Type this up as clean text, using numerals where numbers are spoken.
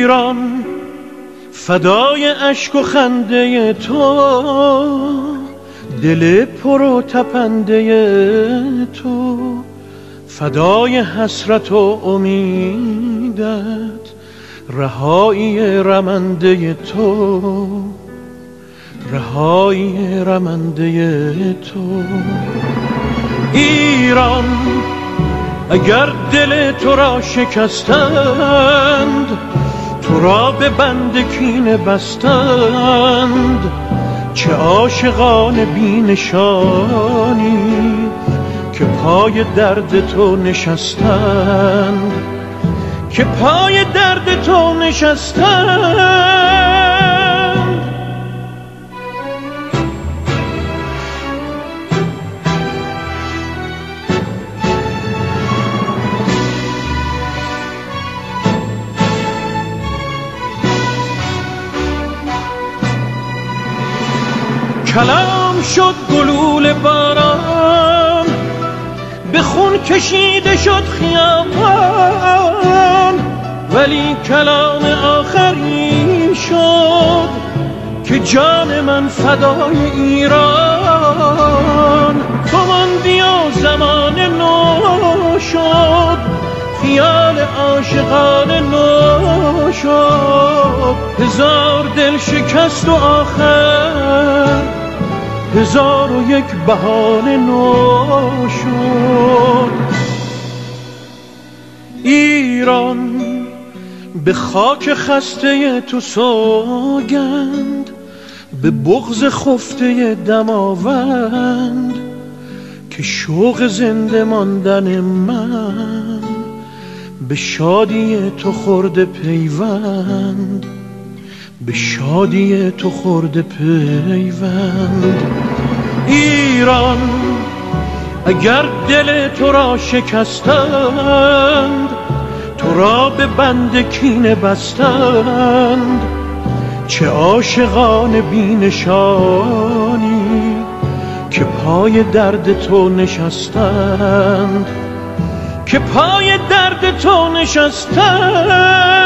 ایران فدای اشک و خنده تو، دل پر و تپنده تو، فدای حسرت و امیدت، رهایی رمنده تو، رهایی رمنده تو. ایران اگر دل تو را شکستند، تو را به بند کینه بستند، چه عاشقان بی نشانی که پای درد تو نشستند، که پای درد تو نشستند. کلام شد گلوله باران، به خون کشیده شد خیابان، ولی کلام آخری شد که جان من فدای ایران. تو ماندی و زمان نو شد، خیال عاشقان نو شد، هزار دل شکست و آخر هزار و یک بهانه نو شد. ایران به خاک خسته تو سوگند، به بغض خفته دماوند، که شوق زنده ماندن من به شادی تو خورده پیوند، به شادی تو خورده پیوند. ایران اگر دل تو را شکستند، تو را به بند کینه بستند، چه عاشقان بی نشانی که پای درد تو نشستند، که پای درد تو نشستند.